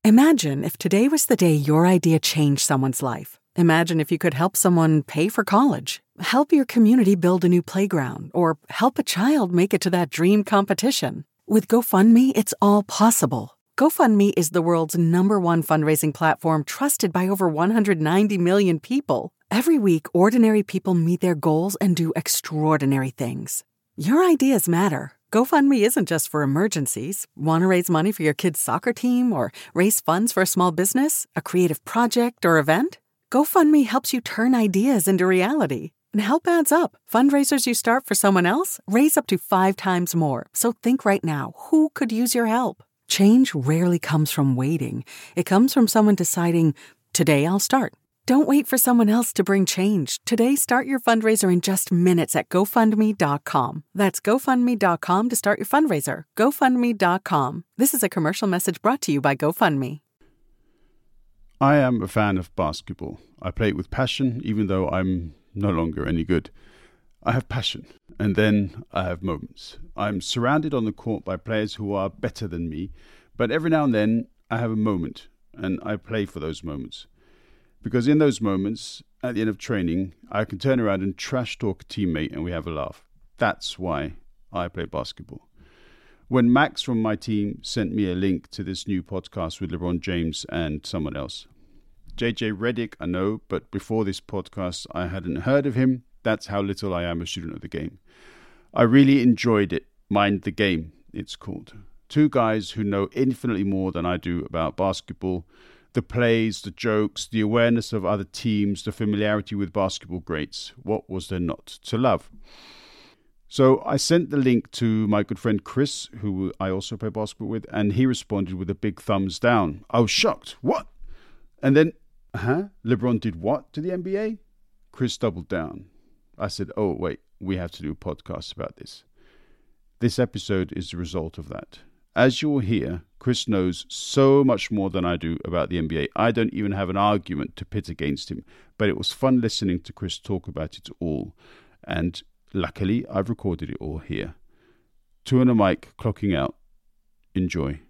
Imagine if today was the day your idea changed someone's life. Imagine if you could help someone pay for college, help your community build a new playground, or help a child make it to that dream competition. With GoFundMe, it's all possible. GoFundMe is the world's #1 fundraising platform trusted by over 190 million people. Every week, ordinary people meet their goals and do extraordinary things. Your ideas matter. GoFundMe isn't just for emergencies. Want to raise money for your kid's soccer team or raise funds for a small business, a creative project, or event? GoFundMe helps you turn ideas into reality. And help adds up. Fundraisers you start for someone else raise up to 5 times more. So think right now, who could use your help? Change rarely comes from waiting. It comes from someone deciding, today I'll start. Don't wait for someone else to bring change. Today, start your fundraiser in just minutes at GoFundMe.com. That's GoFundMe.com to start your fundraiser. GoFundMe.com. This is a commercial message brought to you by GoFundMe. I am a fan of basketball. I play it with passion, even though I'm no longer any good. I have passion, and then I have moments. I'm surrounded on the court by players who are better than me, but every now and then I have a moment, and I play for those moments. Because in those moments, at the end of training, I can turn around and trash talk a teammate and we have a laugh. That's why I play basketball. When Max from my team sent me a link to this new podcast with LeBron James and someone else. JJ Redick, I know, but before this podcast, I hadn't heard of him. That's how little I am a student of the game. I really enjoyed it. Mind the Game, it's called. 2 guys who know infinitely more than I do about basketball. The plays, the jokes, the awareness of other teams, the familiarity with basketball greats. What was there not to love? So I sent the link to my good friend Chris, who I also play basketball with, and he responded with a big thumbs down. I was shocked. What? And then, LeBron did what to the NBA? Chris doubled down. I said, oh, wait, we have to do a podcast about this. This episode is the result of that. As you'll hear, Chris knows so much more than I do about the NBA. I don't even have an argument to pit against him, but it was fun listening to Chris talk about it all. And luckily, I've recorded it all here. 2 on a mic, clocking out. Enjoy.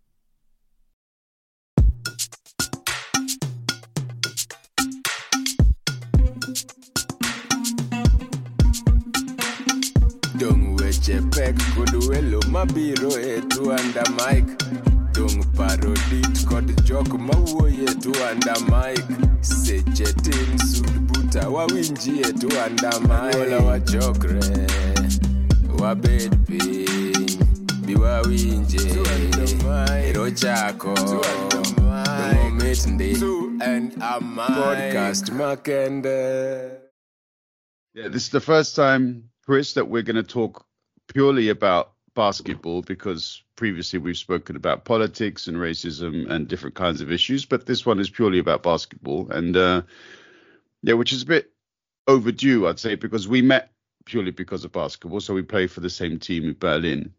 Dung weche pek kuduelo mabiro etu under mic. Dung parodit kod jok mawuoye etu under mic. Seche tin sud buta wawinji etu under mic. Ola wachokre wabed piny biwawinje ero chako momit ndi and a mic podcast makende. Yeah, this is the first time, Chris, that we're going to talk purely about basketball, because previously we've spoken about politics and racism and different kinds of issues, but this one is purely about basketball. And which is a bit overdue, I'd say, because we met purely because of basketball. So we play for the same team in Berlin.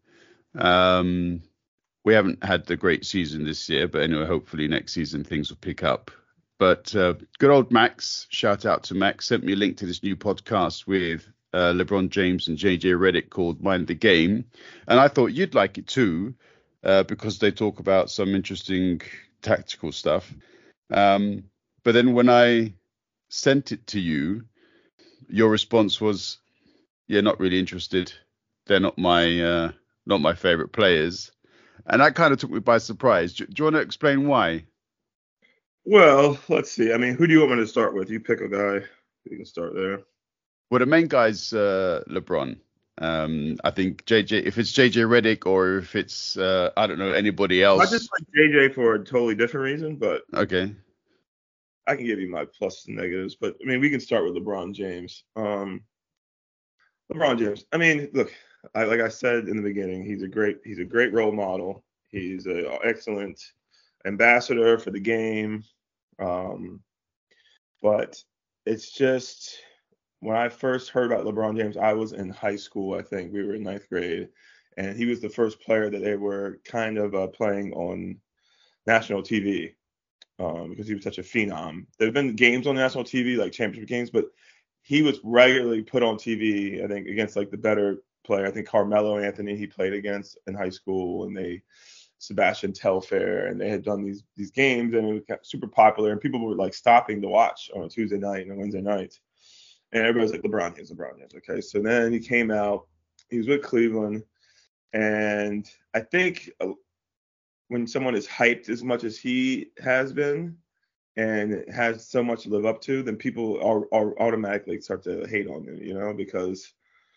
We haven't had the great season this year, but anyway, hopefully next season things will pick up. But good old Max, shout out to Max, sent me a link to this new podcast with LeBron James and JJ Redick called Mind the Game. And I thought you'd like it too, because they talk about some interesting tactical stuff. But then when I sent it to you, your response was, yeah, not really interested. They're not my favorite players. And that kind of took me by surprise. Do you want to explain why? Well, let's see. I mean, who do you want me to start with? You pick a guy. You can start there. Well, the main guy's LeBron. I think JJ, if it's JJ Redick or if it's, I don't know, anybody else. I just like JJ for a totally different reason, but okay. I can give you my pluses and negatives. But, I mean, we can start with LeBron James. LeBron James. I mean, look, like I said in the beginning, he's a great role model. He's an excellent ambassador for the game. But it's just, when I first heard about LeBron James, I was in high school, I think. We were in 9th grade. And he was the first player that they were kind of playing on national TV because he was such a phenom. There have been games on national TV, like championship games, but he was regularly put on TV, I think, against like the better player. I think Carmelo Anthony he played against in high school, and they Sebastian Telfair, and they had done these games, and it was super popular, and people were like stopping to watch on a Tuesday night and a Wednesday night, and everybody was like, LeBron James. Okay, so then he came out, he was with Cleveland, and I think when someone is hyped as much as he has been and has so much to live up to, then people are automatically start to hate on him, because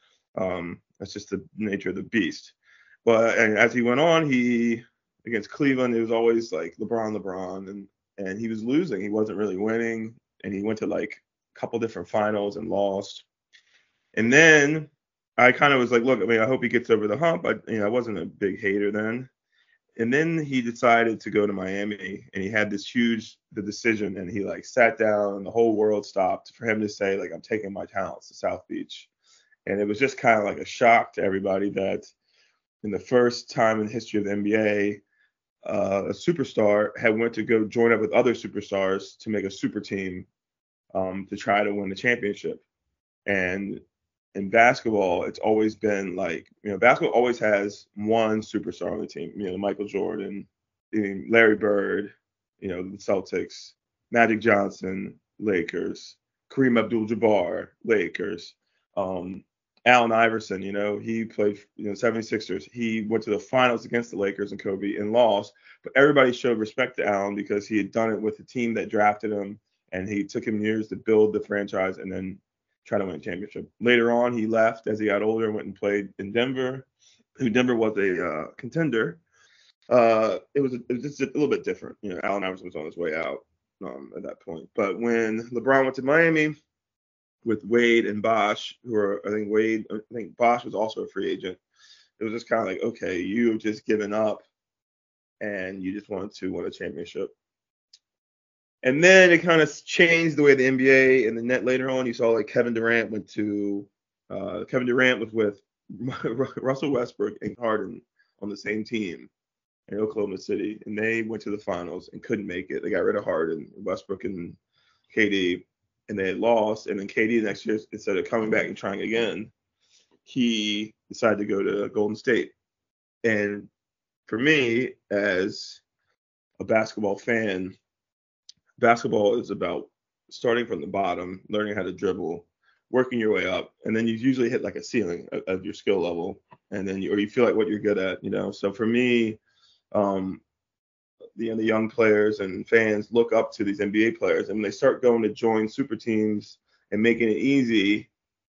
that's just the nature of the beast. But and as he went on, he against Cleveland, it was always like LeBron, and he was losing. He wasn't really winning, and he went to like a couple different finals and lost. And then I kind of was like, look, I mean, I hope he gets over the hump. I wasn't a big hater then. And then he decided to go to Miami, and he had the decision, and he like sat down, and the whole world stopped for him to say like, I'm taking my talents to South Beach. And it was just kind of like a shock to everybody that in the first time in the history of the NBA, a superstar had went to go join up with other superstars to make a super team to try to win the championship. And in basketball, it's always been like, basketball always has one superstar on the team. Michael Jordan, Larry Bird, the Celtics, Magic Johnson, Lakers, Kareem Abdul-Jabbar, Lakers, Allen Iverson, he played, 76ers. He went to the finals against the Lakers and Kobe and lost, but everybody showed respect to Allen because he had done it with the team that drafted him, and he took him years to build the franchise and then try to win a championship. Later on, he left as he got older and went and played in Denver, who Denver was a contender. It was just a little bit different. Allen Iverson was on his way out at that point. But when LeBron went to Miami with Wade and Bosh, I think Bosh was also a free agent. It was just kind of like, okay, you've just given up and you just wanted to win a championship. And then it kind of changed the way the NBA and the net later on. You saw like Kevin Durant was with Russell Westbrook and Harden on the same team in Oklahoma City, and they went to the finals and couldn't make it. They got rid of Harden, Westbrook, and KD, and they had lost. And then KD next year, instead of coming back and trying again, he decided to go to Golden State. And for me, as a basketball fan, basketball is about starting from the bottom, learning how to dribble, working your way up, and then you usually hit like a ceiling of your skill level, and then you feel like what you're good at, So for me, the young players and fans look up to these NBA players, and when they start going to join super teams and making it easy,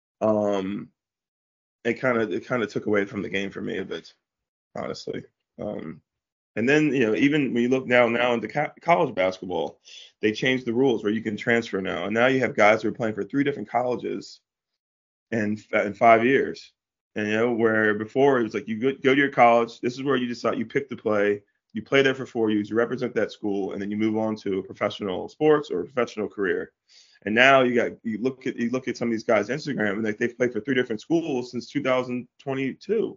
it kind of took away from the game for me a bit, honestly. And then, even when you look now into college basketball, they changed the rules where you can transfer now. And now you have guys who are playing for 3 different colleges in 5 years. And, where before it was like you go to your college. This is where you decide, you pick to play. You play there for 4 years. You represent that school. And then you move on to a professional sports or a professional career. And now you look at some of these guys' Instagram, and they've played for 3 different schools since 2022,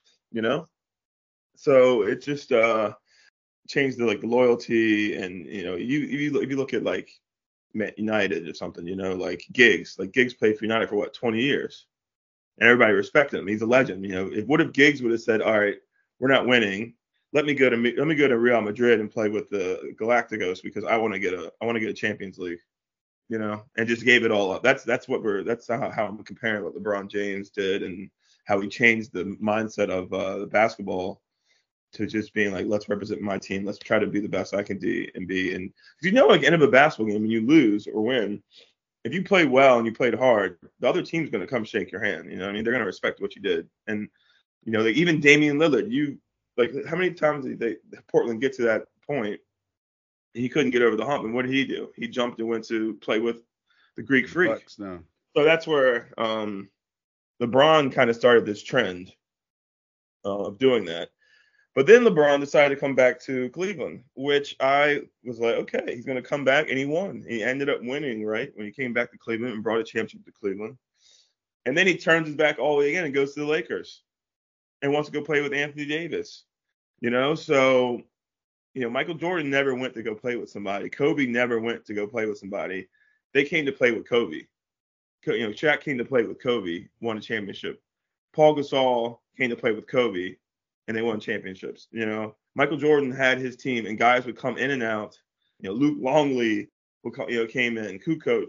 So it just changed the loyalty, and if you look at like United or something, like Giggs played for United for 20 years, and everybody respected him. He's a legend. What if Giggs would have said, all right, we're not winning, let me go to Real Madrid and play with the Galacticos because I want to get a Champions League, and just gave it all up. That's how I'm comparing what LeBron James did and how he changed the mindset of the basketball to just being like, let's represent my team. Let's try to be the best I can be. And like end of a basketball game, when you lose or win, if you play well and you played hard, the other team's going to come shake your hand. They're going to respect what you did. And, even Damian Lillard, how many times did Portland get to that point? He couldn't get over the hump. And what did he do? He jumped and went to play with the Greek Freak. Bucks, no. So that's where LeBron kind of started this trend of doing that. But then LeBron decided to come back to Cleveland, which I was like, okay, he's going to come back, and he won. He ended up winning, right, when he came back to Cleveland and brought a championship to Cleveland. And then he turns his back all the way again and goes to the Lakers and wants to go play with Anthony Davis. So, Michael Jordan never went to go play with somebody. Kobe never went to go play with somebody. They came to play with Kobe. Shaq came to play with Kobe, won a championship. Paul Gasol came to play with Kobe, and they won championships. Michael Jordan had his team, and guys would come in and out. Luke Longley came in, Kukoc.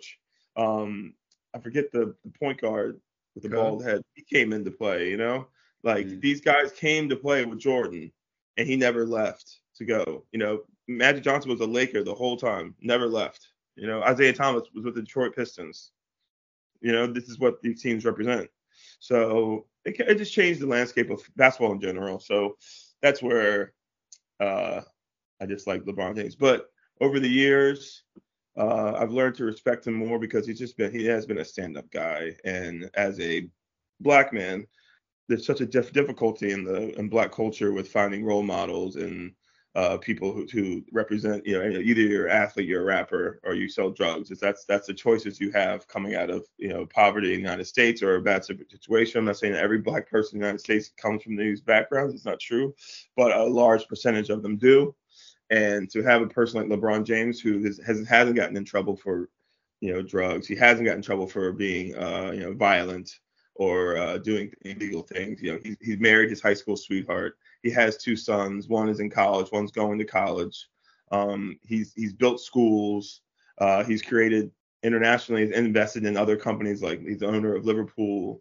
I forget the point guard with the bald head. He came into play. These guys came to play with Jordan, and he never left to go. Magic Johnson was a Laker the whole time, never left. Isaiah Thomas was with the Detroit Pistons. This is what these teams represent. So it just changed the landscape of basketball in general. So that's where I just like LeBron James. But over the years, I've learned to respect him more because he has been a stand-up guy. And as a black man, there's such a difficulty in black culture with finding role models and people who represent, either you're an athlete, you're a rapper, or you sell drugs. That's the choices you have coming out of, poverty in the United States or a bad situation. I'm not saying that every black person in the United States comes from these backgrounds. It's not true, but a large percentage of them do. And to have a person like LeBron James who hasn't gotten in trouble for, drugs, he hasn't gotten in trouble for being, violent or doing illegal things. He's married his high school sweetheart. He has 2 sons. One is in college. One's going to college. He's built schools. He's created internationally. He's invested in other companies. Like he's the owner of Liverpool.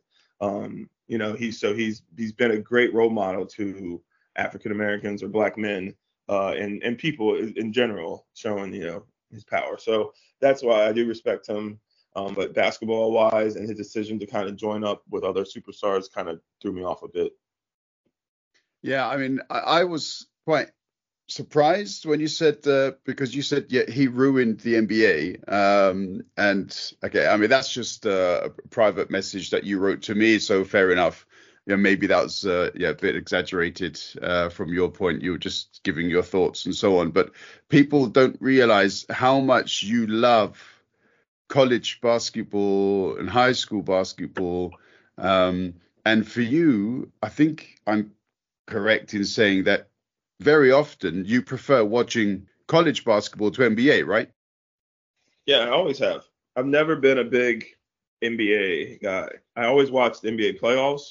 He's been a great role model to African Americans or black men and people in general, showing his power. So that's why I do respect him. But basketball wise, and his decision to kind of join up with other superstars kind of threw me off a bit. Yeah, I mean, I was quite surprised when you said because you said he ruined the NBA. And okay, I mean that's just a private message that you wrote to me, so fair enough. Maybe that was a bit exaggerated from your point. You were just giving your thoughts and so on. But people don't realize how much you love college basketball and high school basketball. And for you, I think I'm correct in saying that very often you prefer watching college basketball to NBA, right? Yeah, I always have. I've never been a big NBA guy. I always watched NBA playoffs.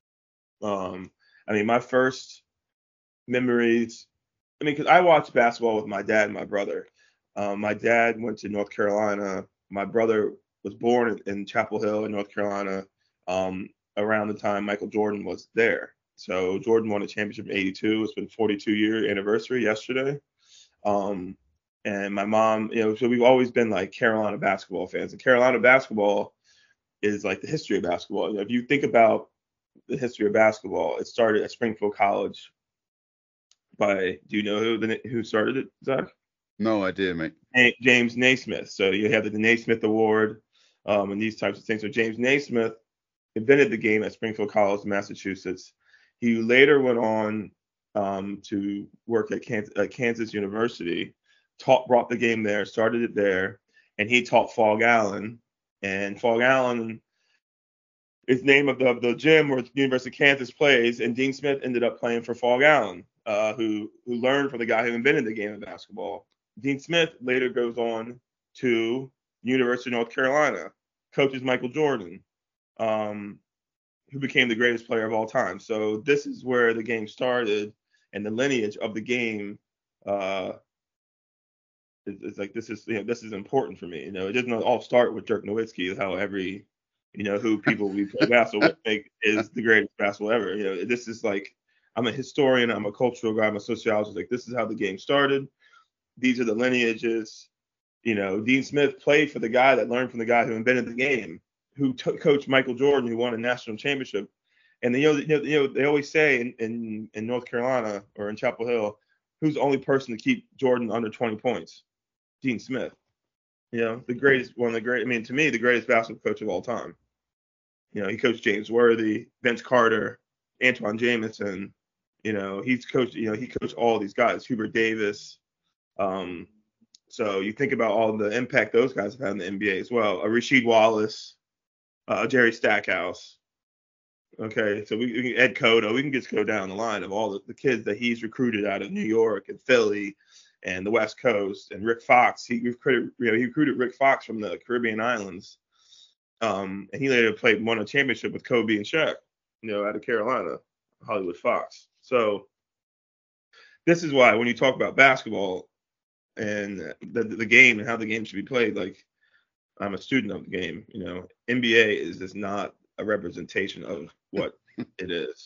My first memories, because I watched basketball with my dad and my brother. My dad went to North Carolina. My brother was born in Chapel Hill in North Carolina around the time Michael Jordan was there. So Jordan won a championship in '82. It's been 42-year anniversary yesterday. And my mom, so we've always been like Carolina basketball fans. And Carolina basketball is like the history of basketball. If you think about the history of basketball, it started at Springfield College do you know who started it, Zach? No idea, mate. James Naismith. So you have the Naismith Award and these types of things. So James Naismith invented the game at Springfield College, Massachusetts. He later went on to work at Kansas University, brought the game there, started it there, and he taught Fog Allen. And Fog Allen is the name of the gym where the University of Kansas plays, and Dean Smith ended up playing for Fog Allen, who learned from the guy who invented the game of basketball. Dean Smith later goes on to University of North Carolina, coaches Michael Jordan, who became the greatest player of all time. So this is where the game started, and the lineage of the game is like this is important for me. It doesn't all start with Dirk Nowitzki, how every who people we play basketball with think is the greatest basketball ever. This is like, I'm a historian, I'm a cultural guy, I'm a sociologist. Like, this is how the game started. These are the lineages. Dean Smith played for the guy that learned from the guy who invented the game, who coached Michael Jordan, who won a national championship. And they always say in North Carolina or in Chapel Hill, who's the only person to keep Jordan under 20 points? Dean Smith. The greatest, to me, the greatest basketball coach of all time. He coached James Worthy, Vince Carter, Antoine Jamison. He coached all these guys, Hubert Davis. So you think about all the impact those guys have had in the NBA as well. Rasheed Wallace, Jerry Stackhouse. Okay, so we Ed Cotto, we can just go down the line of all the kids that he's recruited out of New York and Philly and the West Coast, and Rick Fox. He recruited Rick Fox from the Caribbean islands, and he later won a championship with Kobe and Shaq, out of Carolina, Hollywood Fox. So this is why when you talk about basketball and the game and how the game should be played, like I'm a student of the game. NBA is just not a representation of what it is.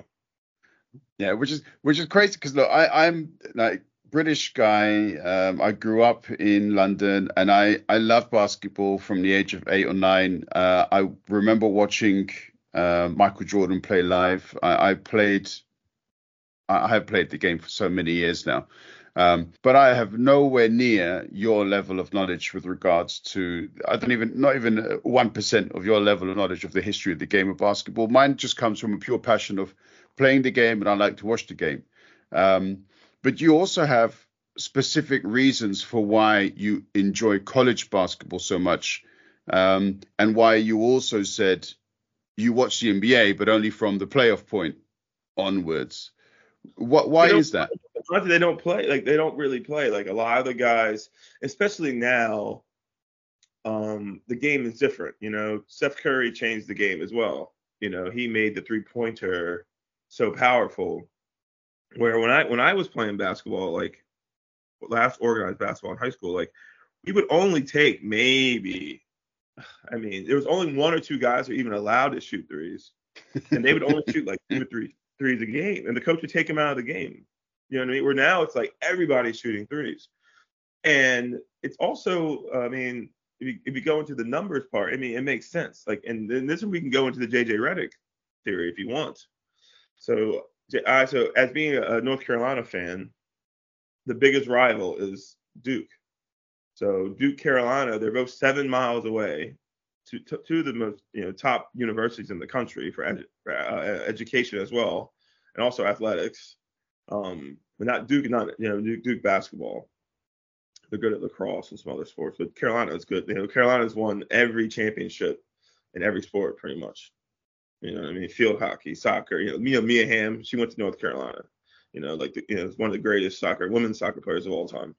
Yeah, which is crazy because look, I'm like British guy. I grew up in London, and I love basketball from the age of 8 or 9. I remember watching Michael Jordan play live. I have played the game for so many years now. But I have nowhere near your level of knowledge with regards to, not even 1% of your level of knowledge of the history of the game of basketball. Mine just comes from a pure passion of playing the game, and I like to watch the game. But you also have specific reasons for why you enjoy college basketball so much, and why you also said you watch the NBA, but only from the playoff point onwards. Why is that? Not that they don't play, like they don't really play. Like a lot of the guys, especially now, the game is different. Steph Curry changed the game as well. He made the 3-pointer so powerful. Where when I was playing basketball, like last organized basketball in high school, like we would only take maybe, there was only 1 or 2 guys who were even allowed to shoot threes, and they would only shoot like 2 or 3 threes a game, and the coach would take them out of the game. You know what I mean? Where now it's like everybody's shooting threes, and it's also, if you go into the numbers part, it makes sense. Like, and then this we can go into the JJ Redick theory if you want. So as being a North Carolina fan, the biggest rival is Duke. So Duke, Carolina, they're both 7 miles away to the most top universities in the country for education as well, and also athletics. But not Duke, Duke basketball. They're good at lacrosse and some other sports, but Carolina is good. Carolina's won every championship in every sport pretty much. Field hockey, soccer. Mia Hamm, she went to North Carolina. It's one of the greatest women's soccer players of all time.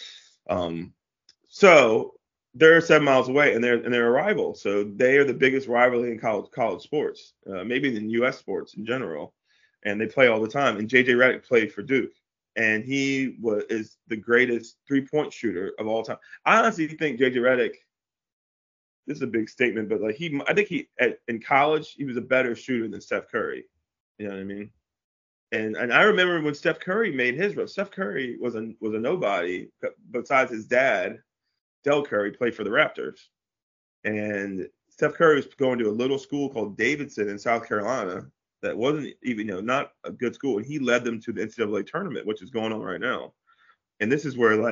So they're 7 miles away, and they're a rival. So they are the biggest rivalry in college sports, maybe in U.S. sports in general, and they play all the time. And JJ Redick played for Duke, and he is the greatest 3-point shooter of all time. I honestly think JJ Redick. This is a big statement, but like I think in college he was a better shooter than Steph Curry. You know what I mean? And I remember when Steph Curry made his run. Steph Curry was a nobody besides his dad. Del Curry played for the Raptors, and Steph Curry was going to a little school called Davidson in South Carolina that wasn't even not a good school, and he led them to the NCAA tournament, which is going on right now. And this is where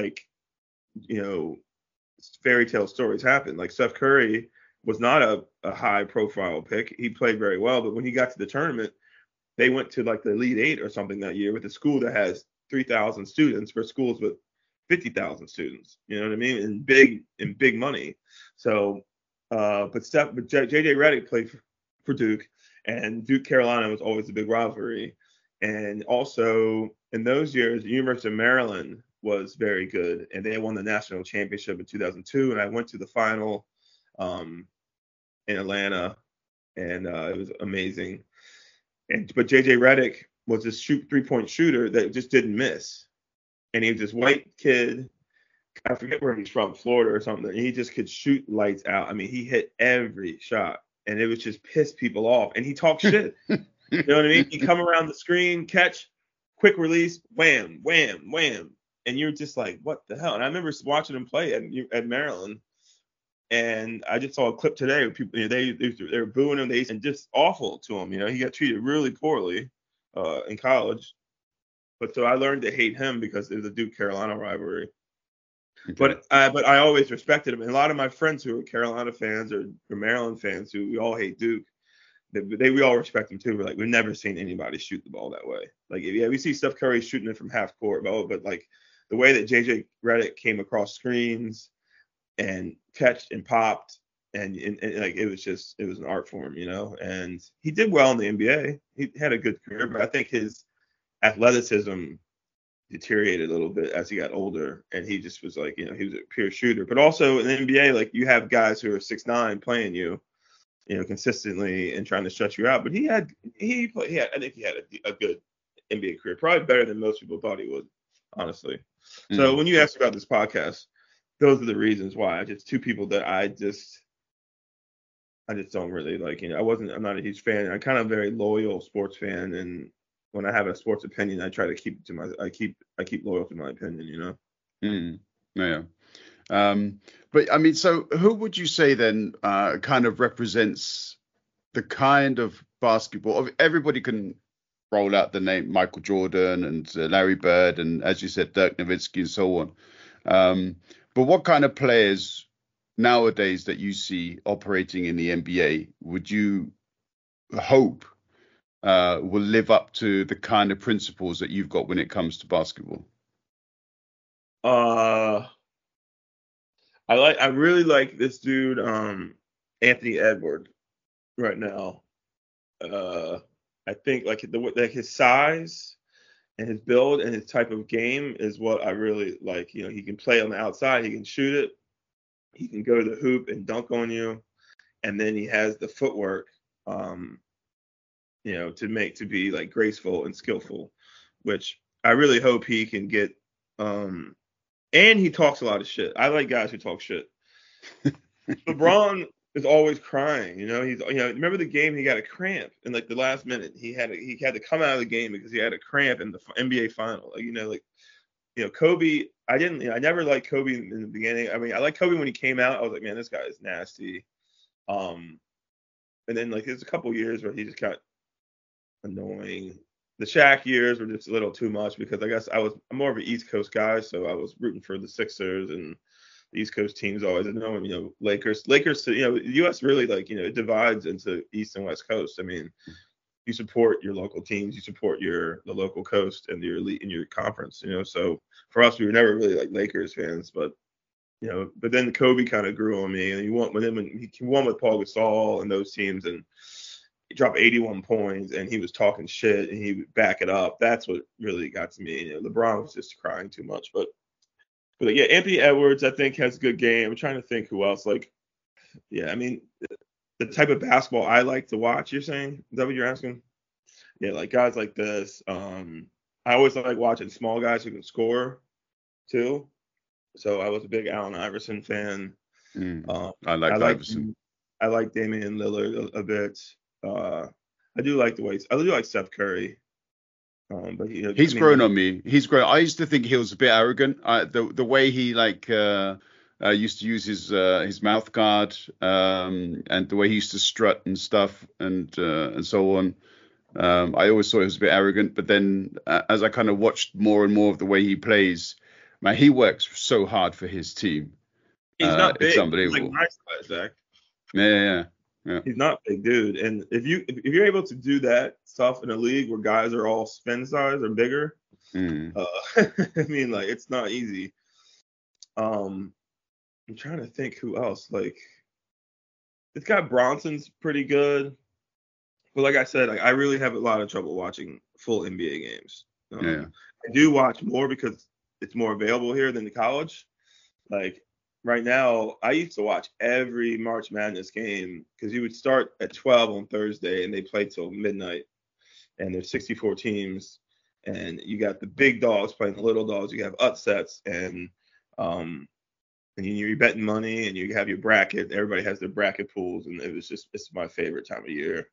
fairy tale stories happen. Like Steph Curry was not a high profile pick. He played very well, but when he got to the tournament, they went to like the Elite 8 or something that year with a school that has 3,000 students for schools with 50,000 students. You know what I mean? And big money. So, but JJ Redick played for Duke, and Duke Carolina was always a big rivalry. And also in those years, the University of Maryland was very good, and they won the national championship in 2002. And I went to the final in Atlanta, and it was amazing. But JJ Redick was this 3-point shooter that just didn't miss, and he was this white kid. I forget where he's from, Florida or something. And he just could shoot lights out. He hit every shot, and it would just piss people off. And he talked shit. You know what I mean? He'd come around the screen, catch, quick release, wham, wham, wham. And you're just like, what the hell? And I remember watching him play at Maryland, and I just saw a clip today of people, they were booing him, and just awful to him. He got treated really poorly in college. But so I learned to hate him because it was a Duke Carolina rivalry. Okay. But I always respected him. And a lot of my friends who are Carolina fans or Maryland fans who we all hate Duke, we all respect him too. We're like, we've never seen anybody shoot the ball that way. Like, yeah, we see Steph Curry shooting it from half court, but like the way that JJ Redick came across screens and catched and popped, and like it was an art form, And he did well in the NBA. He had a good career, but I think his athleticism deteriorated a little bit as he got older, and he just was like, he was a pure shooter. But also in the NBA, like you have guys who are 6'9" playing you, consistently and trying to shut you out. But I think he had a good NBA career, probably better than most people thought he would, honestly. So when you asked about this podcast, those are the reasons why. It's two people that I just don't really like. I'm not a huge fan. I'm kind of a very loyal sports fan, and when I have a sports opinion, I try to keep it to I keep loyal to my opinion. Yeah. But I mean, so who would you say then kind of represents the kind of basketball? Everybody can roll out the name Michael Jordan and Larry Bird and, as you said, Dirk Nowitzki and so on. But what kind of players nowadays that you see operating in the NBA would you hope will live up to the kind of principles that you've got when it comes to basketball? I really like this dude, Anthony Edwards, right now. I think like his size and his build and his type of game is what I really like. He can play on the outside, he can shoot it, he can go to the hoop and dunk on you, and then he has the footwork, to be like graceful and skillful, which I really hope he can get. And he talks a lot of shit. I like guys who talk shit. LeBron is always crying. Remember the game he got a cramp in like the last minute. He had to come out of the game because he had a cramp in the NBA final. Kobe. I never liked Kobe in the beginning. I mean, I liked Kobe when he came out. I was like, man, this guy is nasty. And then like there's a couple years where he just got annoying. The Shaq years were just a little too much because I guess I'm more of an East Coast guy, so I was rooting for the Sixers and the East Coast teams always. Lakers. The U.S. really it divides into East and West Coast. I mean, you support your local teams, you support the local coast and your elite in your conference. So for us, we were never really like Lakers fans, but then Kobe kind of grew on me, and he won with him, and he won with Paul Gasol and those teams, and he dropped 81 points, and he was talking shit, and he would back it up. That's what really got to me. LeBron was just crying too much, but yeah, Anthony Edwards I think has a good game. I'm trying to think who else. I mean, the type of basketball I like to watch. You're saying, is that what you're asking? Yeah, like guys like this. I always like watching small guys who can score too. So I was a big Allen Iverson fan. I like Iverson. I like Damian Lillard a bit. I do like Steph Curry. But he's grown on me. He's grown. I used to think he was a bit arrogant. The way he used to use his mouth guard, and the way he used to strut and stuff and so on. I always thought he was a bit arrogant. But then as I kind of watched more and more of the way he plays, man, he works so hard for his team. He's not big. It's unbelievable. He's like my size, Zach. Yeah. He's not a big dude, and if you're able to do that stuff in a league where guys are all Sven size or bigger, I mean, like it's not easy. I'm trying to think who else. Like this guy Bronson's pretty good, but like I said, I really have a lot of trouble watching full NBA games. I do watch more because it's more available here than the college. Like right now, I used to watch every March Madness game because you would start at 12 on Thursday and they play till midnight. And there's 64 teams, and you got the big dogs playing the little dogs. You have upsets, and you're betting money, and you have your bracket. Everybody has their bracket pools, and it's my favorite time of year.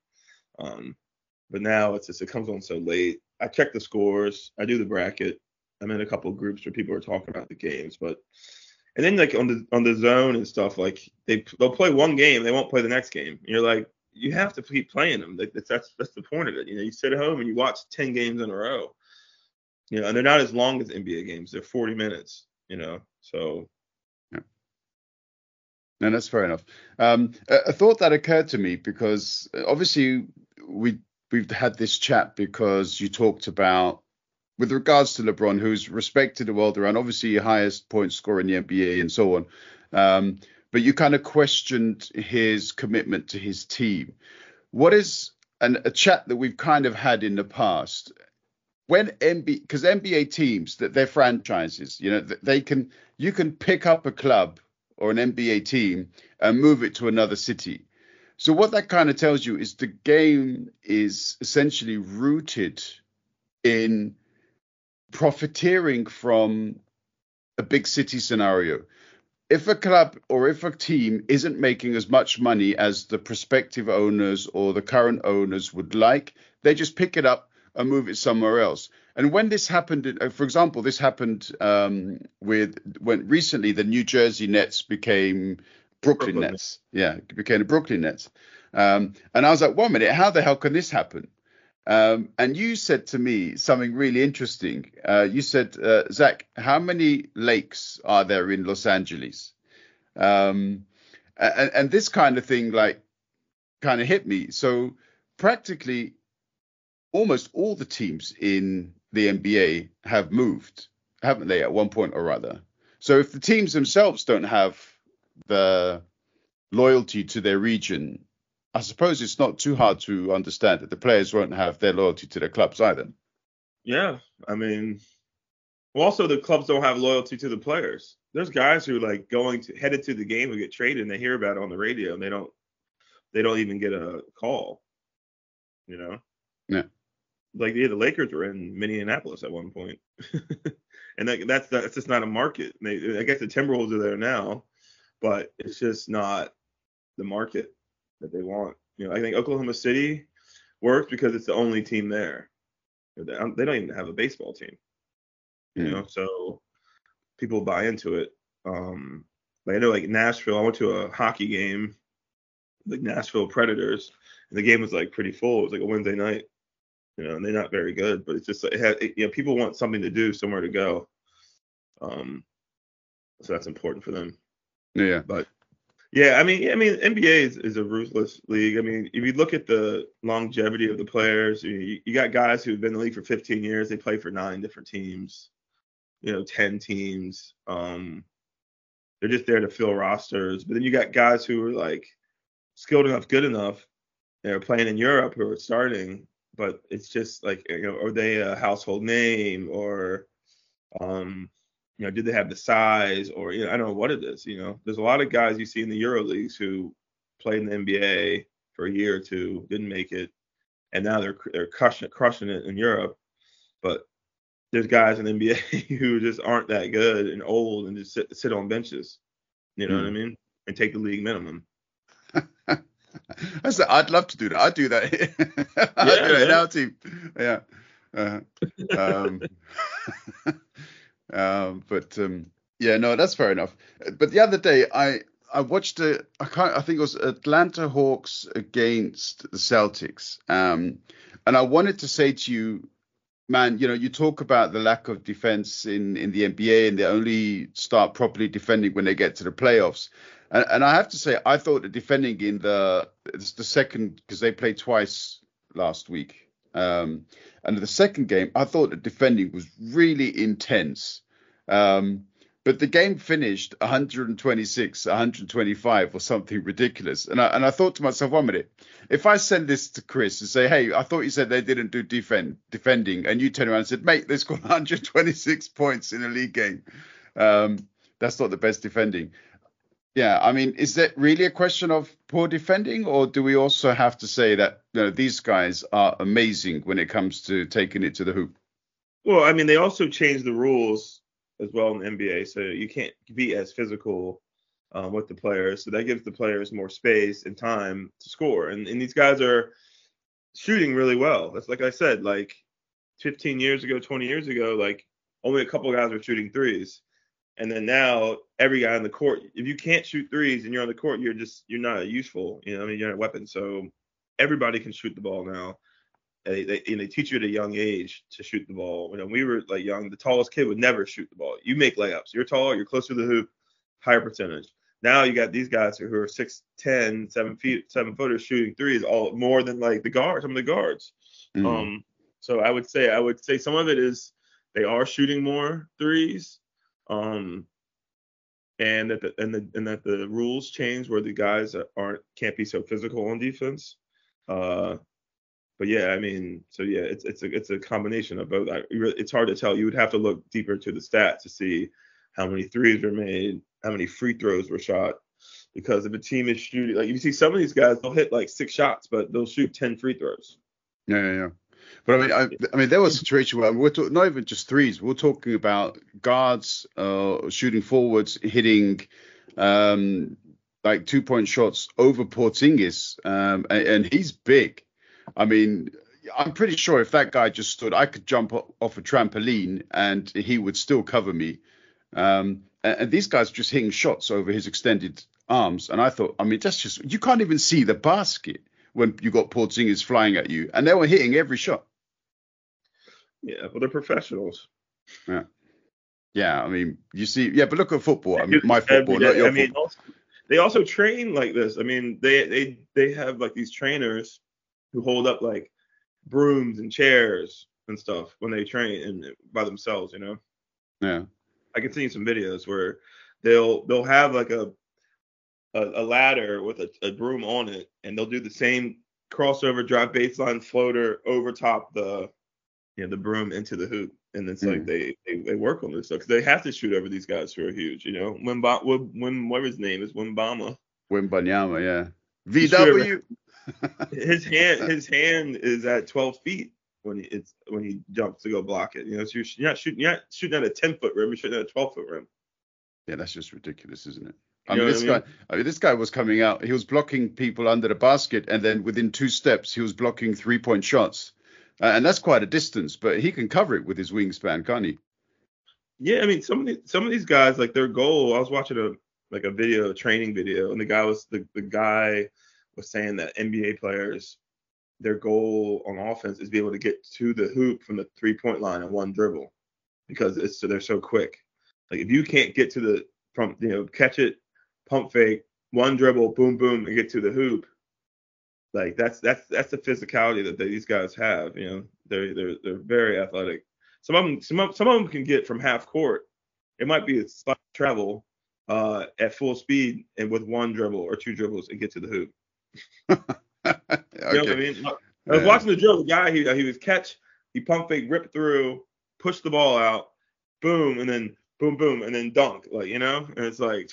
But now it comes on so late. I check the scores. I do the bracket. I'm in a couple of groups where people are talking about the games, and then like on the zone and stuff, like they'll play one game, they won't play the next game. And you're like, you have to keep playing them. Like that's the point of it. You sit at home and you watch 10 games in a row. And they're not as long as NBA games. They're 40 minutes. So. Yeah. No, that's fair enough. A thought that occurred to me because obviously we've had this chat because you talked about, with regards to LeBron, who's respected the world around, obviously highest point scorer in the NBA and so on. But you kind of questioned his commitment to his team. What is a chat that we've kind of had in the past? Because NBA teams, that they're franchises, you can pick up a club or an NBA team and move it to another city. So what that kind of tells you is the game is essentially rooted in profiteering from a big city scenario. If a club or if a team isn't making as much money as the prospective owners or the current owners would like, they just pick it up and move it somewhere else. And when this happened, for example, this happened when recently the New Jersey Nets became Brooklyn Nets. Yeah, it became the Brooklyn Nets. And I was like, 1 minute, how the hell can this happen? And you said to me something really interesting. You said, Zach, how many lakes are there in Los Angeles? And this kind of thing, like, kind of hit me. So practically almost all the teams in the NBA have moved, haven't they, at one point or other? So if the teams themselves don't have the loyalty to their region, I suppose it's not too hard to understand that the players won't have their loyalty to their clubs either. Yeah, I mean, well, also the clubs don't have loyalty to the players. There's guys who like headed to the game and get traded, and they hear about it on the radio, and they don't even get a call. You know? Yeah. Like the Lakers were in Minneapolis at one point, and that's just not a market. I guess the Timberwolves are there now, but it's just not the market that they want. You know, I think Oklahoma City works because it's the only team there. They don't even have a baseball team. You know, so people buy into it. Like I know, like Nashville. I went to a hockey game, like Nashville Predators, and the game was like pretty full. It was like a Wednesday night. You know, and they're not very good, but it's just people want something to do, somewhere to go. So that's important for them. Yeah, but. Yeah, I mean, NBA is a ruthless league. I mean, if you look at the longevity of the players, you got guys who've been in the league for 15 years. They play for 9 different teams, 10 teams. They're just there to fill rosters. But then you got guys who are like skilled enough, good enough. They're playing in Europe who are starting, but it's just like, are they a household name or did they have the size or, I don't know what it is. There's a lot of guys you see in the Euro leagues who played in the NBA for a year or two, didn't make it, and now they're crushing it in Europe. But there's guys in the NBA who just aren't that good and old and just sit on benches. You know what I mean? And take the league minimum. I'd love to do that. I'd do that. I'd do that in our team. Yeah. No, that's fair enough. But the other day, I watched I think it was Atlanta Hawks against the Celtics, and I wanted to say to you, man, you talk about the lack of defense in the NBA, and they only start properly defending when they get to the playoffs. And I have to say, I thought the defending in the second, because they played twice last week. And the second game, I thought the defending was really intense. But the game finished 126, 125 or something ridiculous. And I thought to myself, 1 minute, if I send this to Chris and say, hey, I thought you said they didn't do defending, and you turn around and said, mate, they scored 126 points in a league game. That's not the best defending. Yeah, I mean, is that really a question of poor defending, or do we also have to say that these guys are amazing when it comes to taking it to the hoop? Well, I mean, they also changed the rules as well in the NBA, so you can't be as physical with the players. So that gives the players more space and time to score. And these guys are shooting really well. That's like I said, like 15 years ago, 20 years ago, like only a couple of guys were shooting threes. And then now every guy on the court, if you can't shoot threes and you're on the court, you're not useful. You're not a weapon. So everybody can shoot the ball now. They teach you at a young age to shoot the ball. When we were like young, the tallest kid would never shoot the ball. You make layups. You're taller, you're closer to the hoop, higher percentage. Now you got these guys who are 6'10", 7-footers shooting threes, all more than like some of the guards. So I would say some of it is they are shooting more threes. And that the rules change where the guys can't be so physical on defense. But yeah, I mean, so yeah, it's a combination of both. It's hard to tell. You would have to look deeper into the stats to see how many threes were made, how many free throws were shot. Because if a team is shooting, like you see some of these guys, they'll hit like 6 shots, but they'll shoot 10 free throws. Yeah. But I mean, there was a situation where we're talking not even just threes. We're talking about guards shooting forwards, hitting like 2-point shots over Porzingis, and he's big. I mean, I'm pretty sure if that guy just stood, I could jump off a trampoline and he would still cover me. And these guys just hitting shots over his extended arms. And I thought, I mean, that's just, you can't even see the basket when you got Porzingis flying at you. And they were hitting every shot. Yeah, well, they're professionals. Yeah. Yeah, I mean, you see, yeah, but look at football. I mean, my football, not your football. They also train like this. I mean, they have like these trainers who hold up like brooms and chairs and stuff when they train and by themselves, you know. Yeah. I can see some videos where they'll have like a ladder with a broom on it, and they'll do the same crossover drive baseline floater over top the broom into the hoop. And it's like they work on this stuff because they have to shoot over these guys who are huge, you know. Whatever his name is, Wembanyama, yeah. VW. his hand is at 12 feet when he jumps to go block it. You know, so you're not shooting at a 10-foot rim, you're shooting at a 12-foot rim. Yeah, that's just ridiculous, isn't it? This guy was coming out. He was blocking people under the basket, and then within 2 steps, he was blocking 3-point shots. And that's quite a distance, but he can cover it with his wingspan, can't he? Yeah, I mean, some of these guys, like their goal. I was watching a training video, and the guy was saying that NBA players, their goal on offense is to be able to get to the hoop from the 3-point line in one dribble, because they're so quick. Like if you can't get to catch it, pump fake, one dribble, boom, boom, and get to the hoop. Like that's the physicality that these guys have. You know, they're very athletic. Some of them can get from half court. It might be a spot travel at full speed and with one dribble or 2 dribbles and get to the hoop. Okay. You know what I mean? I was watching the drill. The guy he was catch, he pump fake, rip through, push the ball out, boom, and then boom, boom, and then dunk. Like, you know, and it's like,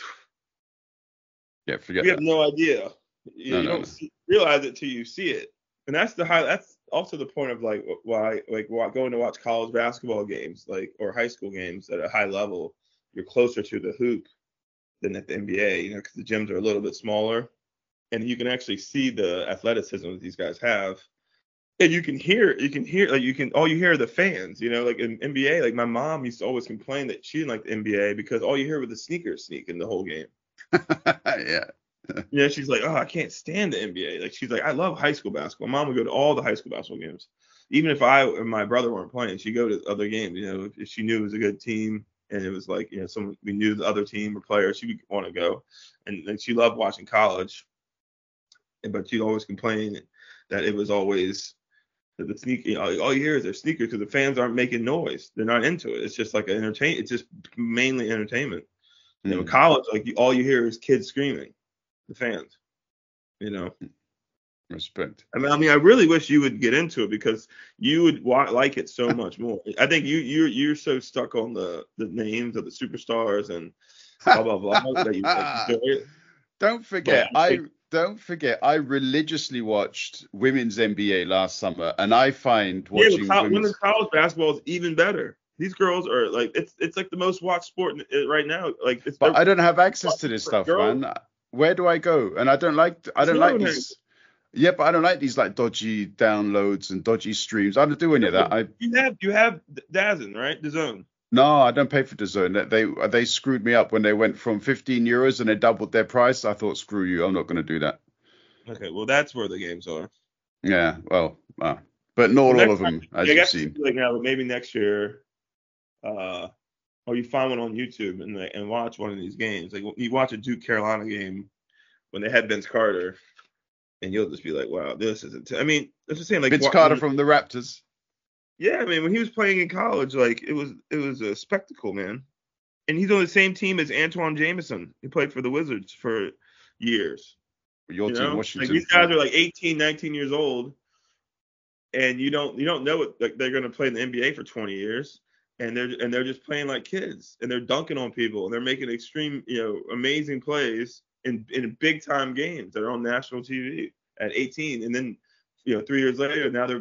yeah, forget. We have no idea. You don't realize it till you see it, and that's also the point of why going to watch college basketball games or high school games at a high level. You're closer to the hoop than at the NBA, you know, because the gyms are a little bit smaller, and you can actually see the athleticism that these guys have, and you can hear all you hear are the fans, you know, like in NBA. Like my mom used to always complain that she didn't like the NBA because all you hear were the sneakers sneaking the whole game. Yeah. Yeah, she's like, oh, I can't stand the NBA. Like, she's like, I love high school basketball. Mom would go to all the high school basketball games, even if I and my brother weren't playing. She'd go to other games. You know, if she knew it was a good team and it was like, you know, we knew the other team or player, she would want to go. And she loved watching college, but she'd always complain that it was always the sneak. You know, all you hear is their sneakers because the fans aren't making noise. They're not into it. It's just like it's just mainly entertainment. You know, in college, all you hear is kids screaming. The fans, you know. Respect. I mean, I really wish you would get into it because you would like it so much more. I think you're so stuck on the names of the superstars and blah blah blah that you enjoy it. Don't forget, I religiously watched women's NBA last summer, and I find watching women's college basketball is even better. These girls are like it's like the most watched sport right now. Like, but I don't have access to this stuff, man. Where do I go? And I don't like these. Yeah, but I don't like these like dodgy downloads and dodgy streams. I don't do any of that. You have DAZN, right? DAZN. No, I don't pay for DAZN. They screwed me up when they went from 15 euros and they doubled their price. I thought, screw you, I'm not going to do that. Okay, well that's where the games are. Yeah, well, but not all of them, as you've seen. Like now, maybe next year, or you find one on YouTube and watch one of these games. Like you watch a Duke Carolina game when they had Vince Carter, and you'll just be like, wow, this isn't. I mean, I'm just saying, like Vince Carter from the Raptors. Yeah, I mean, when he was playing in college, like it was a spectacle, man. And he's on the same team as Antoine Jameson. He played for the Wizards for years. Your team, Washington. Like these guys are like 18, 19 years old, and you don't know it. Like they're going to play in the NBA for 20 years. And they're just playing like kids, and they're dunking on people, and they're making extreme, you know, amazing plays in big time games that are on national TV at 18, and then, you know, 3 years later, now they're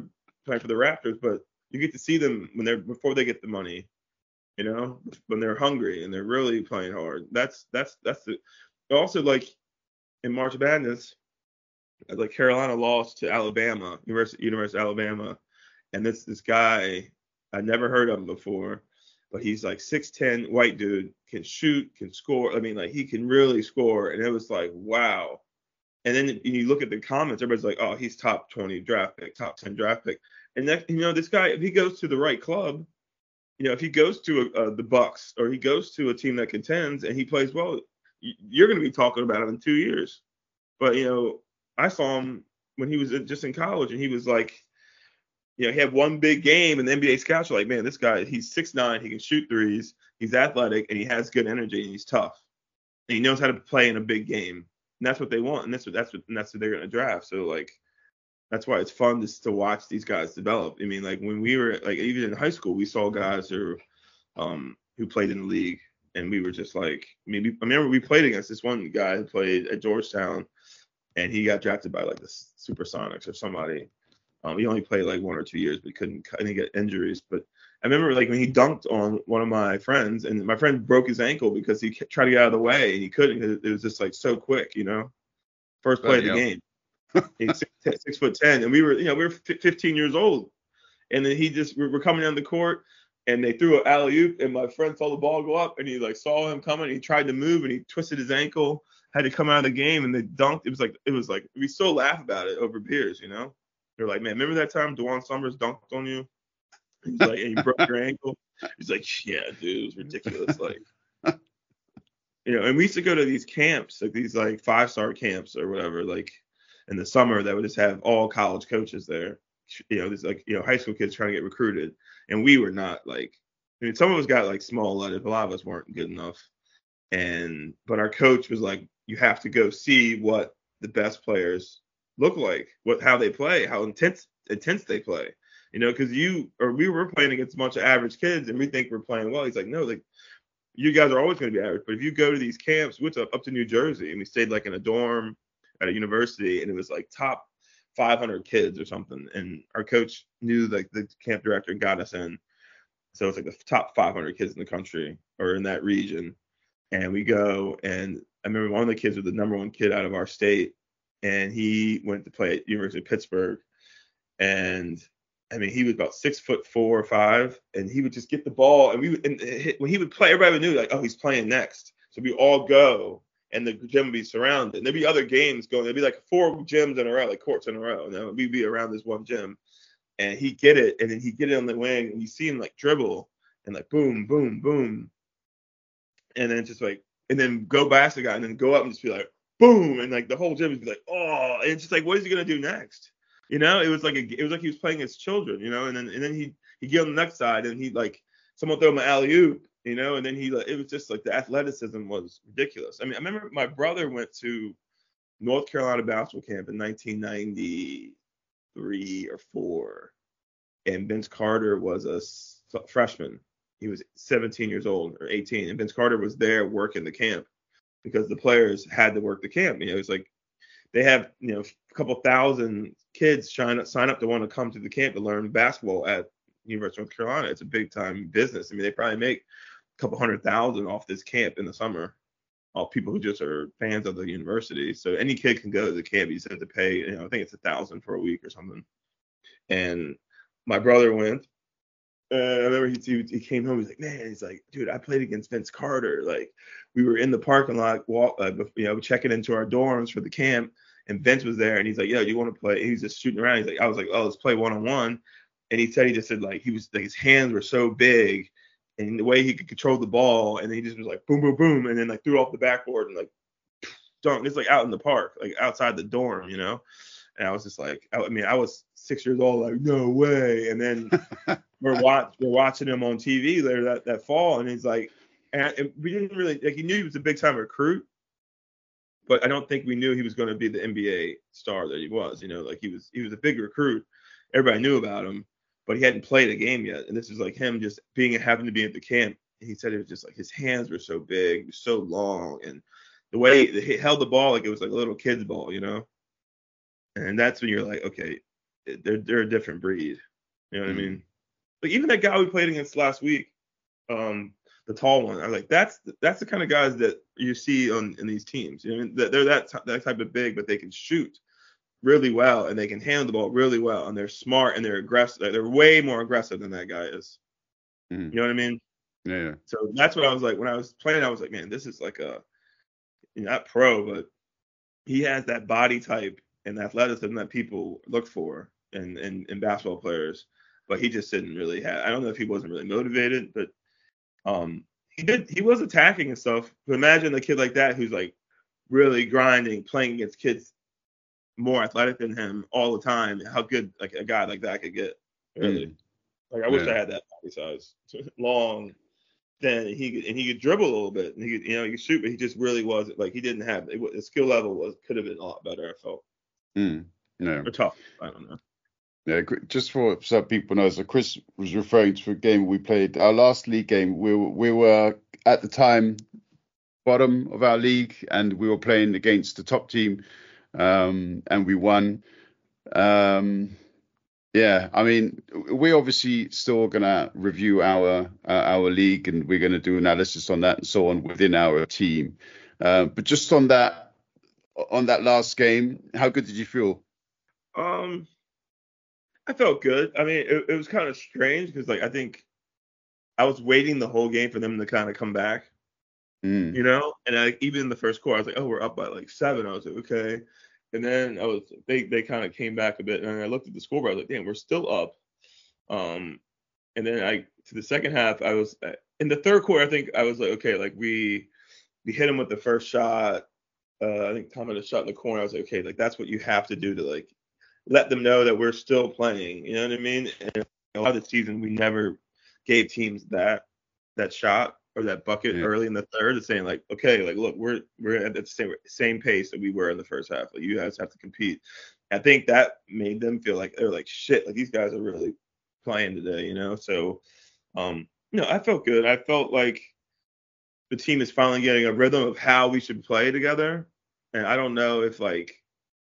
playing for the Raptors, but you get to see them before they get the money, when they're hungry and they're really playing hard. That's the also like in March Madness, like Carolina lost to Alabama, University of Alabama, and this guy I never heard of him before, but he's like 6'10" white dude, can shoot, can score. I mean, like he can really score, and it was like wow. And then you look at the comments, everybody's like, oh, he's top 20 draft pick, top 10 draft pick. And that, this guy, if he goes to the right club, if he goes to the Bucks or he goes to a team that contends and he plays well, you're going to be talking about him in 2 years. But, I saw him when he was just in college, and he was like, he had one big game, and the NBA scouts were like, man, this guy, he's 6'9", he can shoot threes, he's athletic, and he has good energy, and he's tough. And he knows how to play in a big game. And that's what they want, and that's what they're going to draft. So, like, that's why it's fun to watch these guys develop. I mean, like, when we were, like, even in high school, we saw guys who played in the league, and we were just like, I remember we played against this one guy who played at Georgetown, and he got drafted by like the Supersonics or somebody. He only played like 1 or 2 years, but he couldn't get injuries. But I remember like when he dunked on one of my friends, and my friend broke his ankle because he tried to get out of the way and he couldn't, because it was just like so quick, First play of the game. He's 6'10", and we were 15 years old, and then we're coming down the court, and they threw an alley-oop, and my friend saw the ball go up, and he like saw him coming, and he tried to move, and he twisted his ankle, had to come out of the game, and they dunked. It was like we still laugh about it over beers, They're like, man, remember that time DeJuan Summers dunked on you? He's like, and you broke your ankle. He's like, yeah, dude, it was ridiculous. Like, and we used to go to these camps, like these like 5-star camps or whatever, like in the summer that would just have all college coaches there. This like high school kids trying to get recruited, and we were not like. I mean, some of us got like small letters, a lot of us weren't good enough. But our coach was like, you have to go see what the best players look like, how they play, how intense they play, because we were playing against a bunch of average kids and we think we're playing well. He's like, no, like you guys are always going to be average, but if you go to these camps, we went up to New Jersey, and we stayed like in a dorm at a university, and it was like top 500 kids or something, and our coach knew like the camp director and got us in, so it's like the top 500 kids in the country or in that region. And we go, and I remember one of the kids was the number one kid out of our state, and he went to play at University of Pittsburgh. And I mean, he was about 6'4" or 5", and he would just get the ball, and when he would play, everybody knew like, oh, he's playing next. So we all go, and the gym would be surrounded. And there'd be other games going. There'd be like 4 gyms in a row, like courts in a row, and then we'd be around this one gym. And he'd get it, and then he'd get it on the wing, and you see him like dribble, and like boom, boom, boom. And then just like, and then go past the guy, and then go up and just be like, boom, and like the whole gym would be like, oh, and it's just like, what is he gonna do next? It was like he was playing his children, and then he'd get on the next side, and he'd like someone throw him an alley oop, and then it was just like the athleticism was ridiculous. I mean, I remember my brother went to North Carolina basketball camp in 1993 or 4, and Vince Carter was a freshman. He was 17 years old or 18, and Vince Carter was there working the camp because the players had to work the camp. It's like they have a couple thousand kids sign up to want to come to the camp to learn basketball at University of North Carolina. It's a big time business. I mean, they probably make a couple 100,000 off this camp in the summer. All people who just are fans of the university. So any kid can go to the camp. You just have to pay. I think it's $1,000 for a week or something. And my brother went. I remember he came home. He's like, man, he's like, dude, I played against Vince Carter. Like, we were in the parking lot, checking into our dorms for the camp, and Vince was there, and he's like, yo, you want to play? And he's just shooting around. He's like, I was like, oh, let's play 1-on-1. And he just said like he was like his hands were so big, and the way he could control the ball, and he just was like boom, boom, boom, and then like threw off the backboard and like dunk. It's like out in the park, like outside the dorm, And I was just like, I was 6 years old, like, no way. And then we're watching him on TV later that fall, and he's like, and we didn't really like. He knew he was a big time recruit, but I don't think we knew he was going to be the NBA star that he was. Like he was a big recruit. Everybody knew about him, but he hadn't played a game yet. And this was like him just having to be at the camp. And he said it was just like his hands were so big, so long, and the way he held the ball like it was like a little kid's ball, And that's when you're like, okay, they're a different breed. You know what I mean? Like even that guy we played against last week, the tall one. I was like, that's the kind of guys that you see in these teams. You know, what I mean? They're that type of big, but they can shoot really well and they can handle the ball really well and they're smart and they're aggressive. They're way more aggressive than that guy is. You know what I mean? Yeah. So that's what I was like when I was playing. I was like, man, this is like not pro, but he has that body type and athleticism that people look for in basketball players. But he just didn't really have. I don't know if he wasn't really motivated, but he was attacking and stuff. But imagine a kid like that who's like really grinding, playing against kids more athletic than him all the time. How good like a guy like that could get. Really, like I wish I had that body size, long, thin, and he could dribble a little bit, and he could shoot, but he just really wasn't like he didn't have the skill level could have been a lot better. I felt. No. Or tough. I don't know. Yeah, just for some people know, so Chris was referring to a game we played, our last league game. We were at the time bottom of our league, and we were playing against the top team, and we won. Yeah, I mean, we're obviously still gonna review our league, and we're gonna do analysis on that and so on within our team. But just on that last game, how good did you feel? I felt good. I mean, it was kind of strange because, like, I think I was waiting the whole game for them to kind of come back, And even in the first quarter, I was like, oh, we're up by like 7. I was like, okay. And then they kind of came back a bit, and I looked at the scoreboard. I was like, damn, we're still up. And then to the second half, I was in the third quarter. I think I was like, okay, like we hit him with the first shot. I think Tom had a shot in the corner. I was like, okay, like that's what you have to do to like let them know that we're still playing. You know what I mean? And a lot of the season, we never gave teams that shot or that bucket early in the third. It's saying like, okay, like look, we're at the same pace that we were in the first half. Like you guys have to compete. I think that made them feel like they're like shit. Like these guys are really playing today, So, I felt good. I felt like the team is finally getting a rhythm of how we should play together. And I don't know if like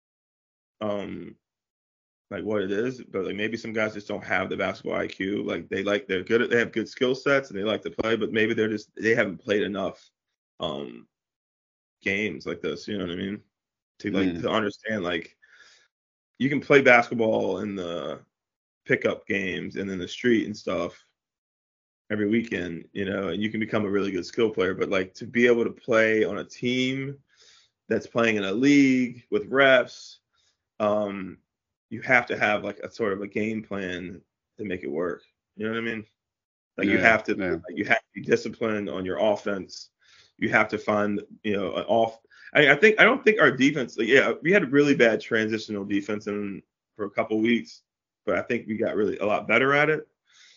what it is, but like maybe some guys just don't have the basketball IQ. Like they have good skill sets and they like to play, but maybe they haven't played enough games like this. You know what I mean? To understand like you can play basketball in the pickup games and in the street and stuff every weekend, and you can become a really good skill player. But like to be able to play on a team that's playing in a league with refs, you have to have like a sort of a game plan to make it work. You know what I mean? Like you have to be disciplined on your offense. You have to find, an off. I don't think our defense. We had a really bad transitional defense for a couple weeks, but I think we got really a lot better at it.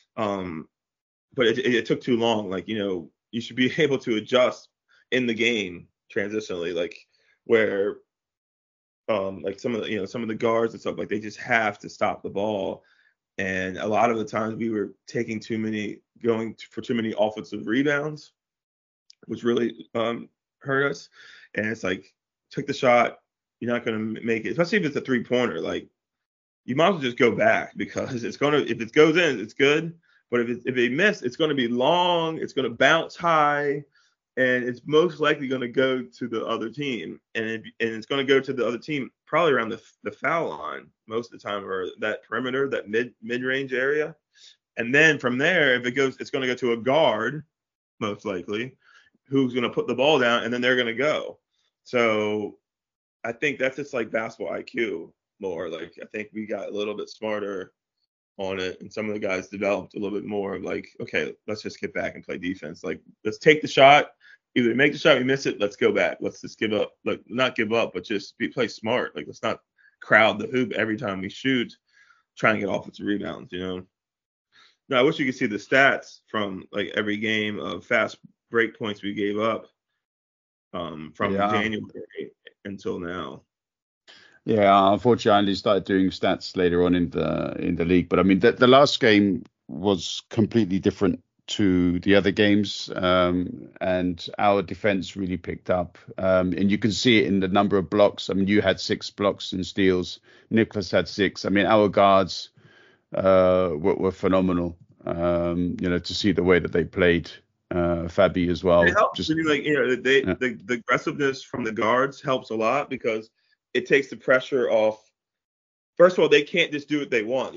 But it took too long. Like you should be able to adjust in the game transitionally, like where. Like some of the guards and stuff, like they just have to stop the ball, and a lot of the times we were taking going for too many offensive rebounds, which really hurt us. And it's like, took the shot, you're not going to make it, especially if it's a 3-pointer. Like you might as well just go back because if it goes in, it's good, but if they miss, it's going to be long, it's going to bounce high. And it's most likely going to go to the other team, and it's going to go to the other team probably around the foul line most of the time, or that perimeter, that mid-range area. And then from there, if it goes, it's going to go to a guard most likely, who's going to put the ball down, and then they're going to go. So I think that's just like basketball IQ more. Like I think we got a little bit smarter on it, and some of the guys developed a little bit more of like, okay, let's just get back and play defense. Like let's take the shot. Either make the shot, we miss it, let's go back. Let's just give up. Like not give up, but just play smart. Like let's not crowd the hoop every time we shoot, try and get offensive rebounds, Now I wish you could see the stats from like every game of fast break points we gave up from January until now. Yeah, unfortunately, I only started doing stats later on in the league. But I mean, the last game was completely different to the other games, and our defense really picked up, and you can see it in the number of blocks. I mean, you had 6 blocks and steals, Nicholas had 6. I mean, our guards were phenomenal. To see the way that they played, Fabi as well. It helps. The aggressiveness from the guards helps a lot because it takes the pressure off. First of all, they can't just do what they want.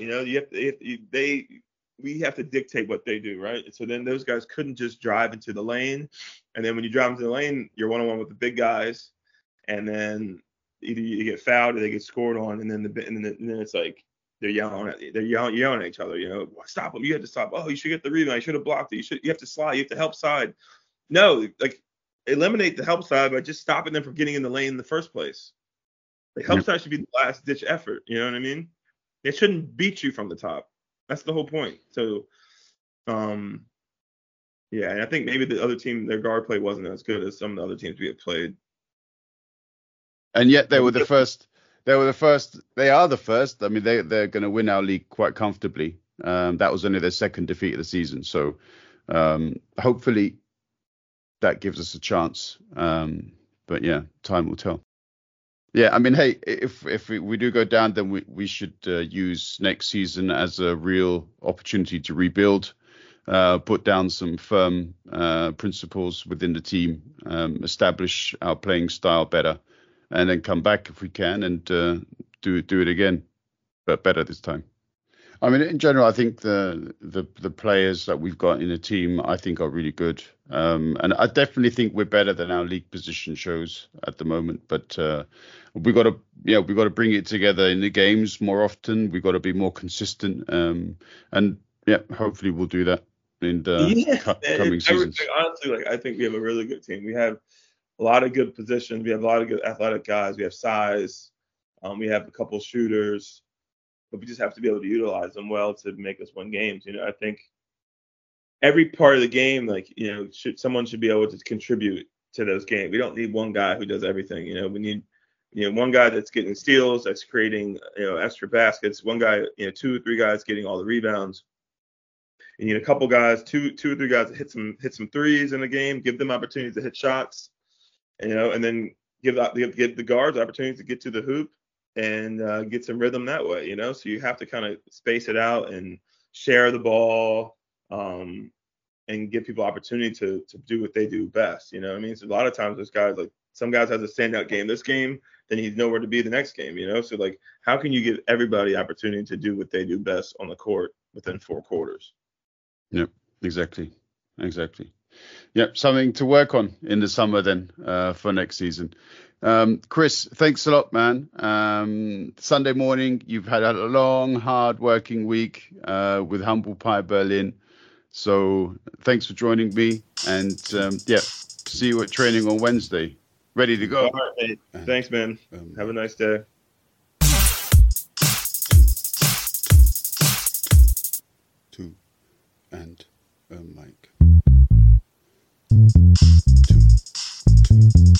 We have to dictate what they do, right? So then those guys couldn't just drive into the lane, and then when you drive into the lane, you're 1-on-1 with the big guys, and then either you get fouled or they get scored on, and then it's like they're yelling at each other. Stop them! You have to stop. Oh, you should get the rebound. You should have blocked it. You have to slide. You have to help side. No, like eliminate the help side by just stopping them from getting in the lane in the first place. The help side should be the last ditch effort. You know what I mean? They shouldn't beat you from the top. That's the whole point. So, and I think maybe the other team, their guard play wasn't as good as some of the other teams we had played. And yet they were the first. They are the first. I mean, they're going to win our league quite comfortably. That was only their second defeat of the season. So hopefully that gives us a chance. But yeah, time will tell. Yeah, I mean, hey, if we do go down, then we should use next season as a real opportunity to rebuild, put down some firm principles within the team, establish our playing style better, and then come back if we can and do it again, but better this time. I mean, in general, I think the players that we've got in the team, I think, are really good. And I definitely think we're better than our league position shows at the moment. But we've got to bring it together in the games more often. We've got to be more consistent. And hopefully we'll do that in the coming seasons. Honestly, I think we have a really good team. We have a lot of good positions. We have a lot of good athletic guys. We have size. We have a couple shooters. But we just have to be able to utilize them well to make us win games. I think every part of the game, someone should be able to contribute to those games. We don't need one guy who does everything. We need, one guy that's getting steals, that's creating, extra baskets. One guy, 2 or 3 guys getting all the rebounds. You need a couple guys, two or three guys that hit some threes in the game, give them opportunities to hit shots, and then give the guards opportunities to get to the hoop and get some rhythm that way, So you have to kind of space it out and share the ball, and give people opportunity to do what they do best. You know what I mean? So a lot of times those guys, like some guys have a standout game this game, then he's nowhere to be the next game, So like, how can you give everybody opportunity to do what they do best on the court within 4 quarters? Yep, exactly. Yep, something to work on in the summer then for next season. Chris, thanks a lot, man. Sunday morning, you've had a long, hard working week with Humble Pie Berlin. So thanks for joining me. And see you at training on Wednesday. Ready to go. All right, mate. Thanks, man. Have a nice day. Two and a mic. 2, 2.